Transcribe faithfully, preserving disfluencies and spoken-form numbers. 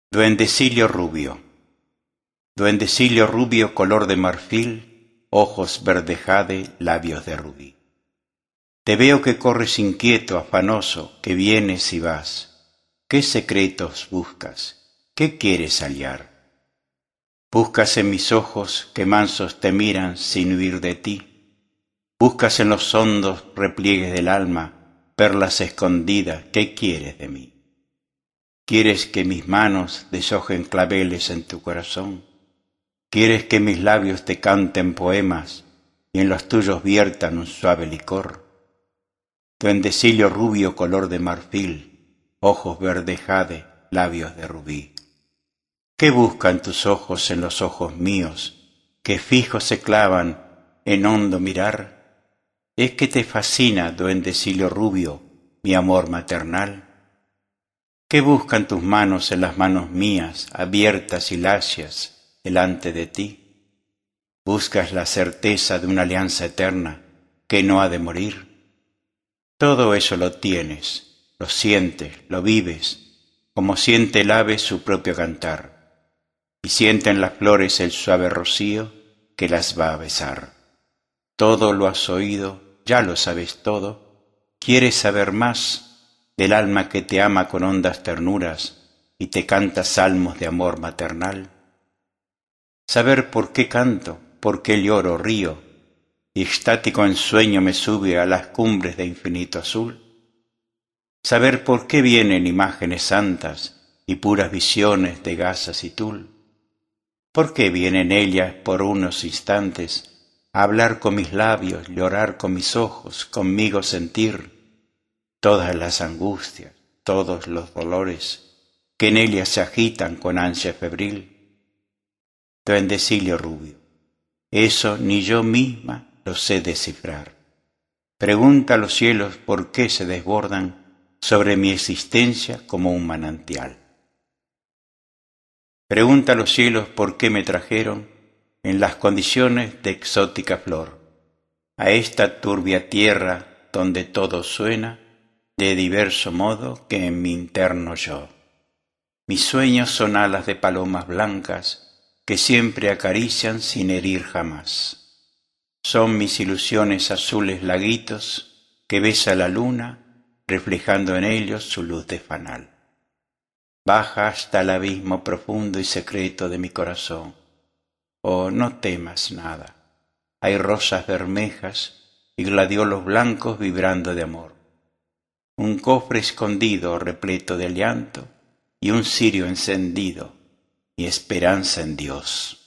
Duendecillo rubio. Duendecillo rubio color de marfil, ojos verde jade, labios de rubí. Te veo que corres inquieto, afanoso, que vienes y vas. ¿Qué secretos buscas? ¿Qué quieres hallar? Buscas en mis ojos que mansos te miran sin huir de ti. Buscas en los hondos repliegues del alma, perlas escondidas, ¿qué quieres de mí? ¿Quieres que mis manos deshojen claveles en tu corazón? ¿Quieres que mis labios te canten poemas y en los tuyos viertan un suave licor? Duendecillo rubio color de marfil, ojos verde jade, labios de rubí. ¿Qué buscan tus ojos en los ojos míos, que fijos se clavan en hondo mirar? ¿Es que te fascina, duendecillo rubio, mi amor maternal? ¿Qué buscan tus manos en las manos mías, abiertas y lacias, delante de ti? ¿Buscas la certeza de una alianza eterna que no ha de morir? Todo eso lo tienes, lo sientes, lo vives, como siente el ave su propio cantar, y sienten las flores el suave rocío que las va a besar. Todo lo has oído, ya lo sabes todo, ¿quieres saber más del alma que te ama con hondas ternuras y te canta salmos de amor maternal? Saber por qué canto, por qué lloro, río, y extático ensueño me sube a las cumbres de infinito azul. Saber por qué vienen imágenes santas y puras visiones de gasas y tul. ¿Por qué vienen ellas por unos instantes a hablar con mis labios, llorar con mis ojos, conmigo sentir todas las angustias, todos los dolores que en ellas se agitan con ansia febril? Duendecillo rubio, eso ni yo misma lo sé descifrar. Pregunta a los cielos por qué se desbordan sobre mi existencia como un manantial. Pregunta a los cielos por qué me trajeron en las condiciones de exótica flor a esta turbia tierra donde todo suena de diverso modo que en mi interno yo. Mis sueños son alas de palomas blancas que siempre acarician sin herir jamás. Son mis ilusiones azules laguitos que besa la luna reflejando en ellos su luz de fanal. Baja hasta el abismo profundo y secreto de mi corazón. Oh, no temas nada. Hay rosas bermejas y gladiolos blancos vibrando de amor. Un cofre escondido repleto de llanto y un cirio encendido y esperanza en Dios.